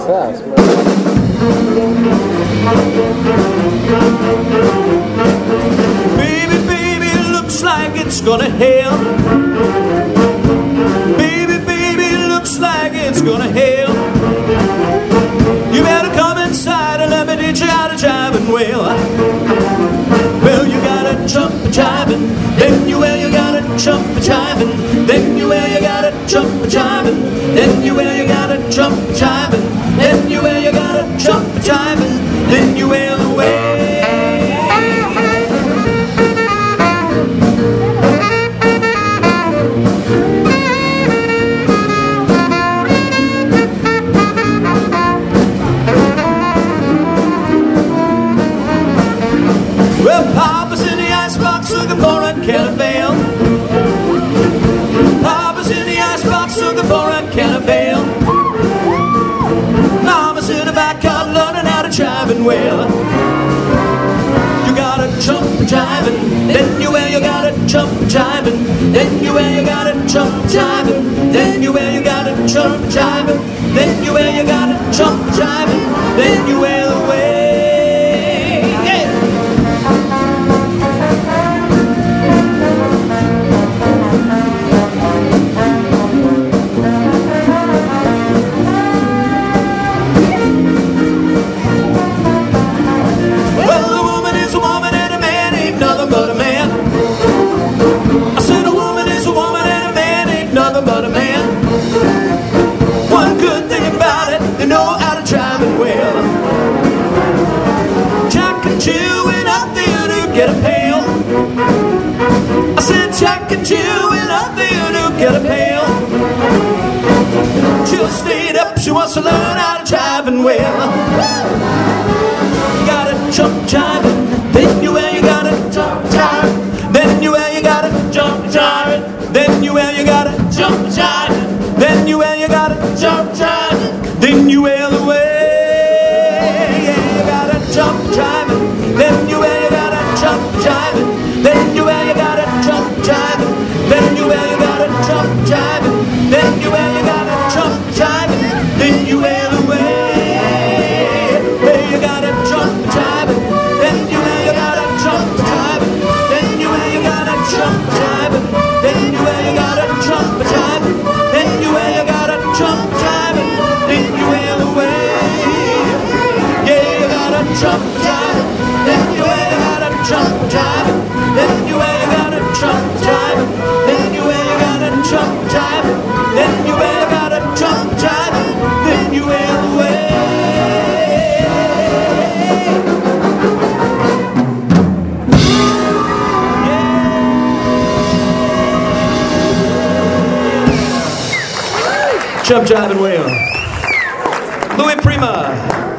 success. Baby, baby, looks like it's gonna hail. Baby, baby, looks like it's gonna hail. You better come inside and let me teach you how to jive and wail. Well, you gotta jump a jiving, then you gotta jump a jiving, then you gotta jump a jiving, then you gotta jump a jiving, then you gotta jump a jiving, then you wail away. Well, Papa's in the icebox looking for a can of ale. Papa's in the icebox looking for a can of ale. Mama's in the backyard learning how to jive and wail. You gotta jump a jiving, then you gotta jump a jiving, then you gotta jump a jiving, then you gotta jump a jiving, then you gotta jump a jiving, then you wail away. But a man, I said a woman is a woman and a man ain't nothing but a man. One good thing about it, they know how to drive and well. Jack and Jill went out there to get a pail. I said Jack and Jill went out there to get a pail. Jill stayed up, she wants to learn how to drive and well. You gotta jump jiving, then you gotta jump jiving, then you gotta jump jiving, then you gotta jump jiving, then you gotta jump jiving, then you wail away. Yeah, you gotta jump jiving, then you gotta jump jiving, then you gotta jump jiving, then you gotta jump jiving, then you gotta jump jiving, then you wail away. Hey, you gotta jump jiving, then you gotta jump jiving, then you gotta jump jiving, then you gotta jump jiving, then you gotta jump jiving, then you wail away. Yeah, you gotta jump jiving, then you gotta jump jiving, then you gotta jump jiving, then you gotta jump jiving, then you gotta jump jiving, then you wail away. Jump, jive, and wail. Louis Prima.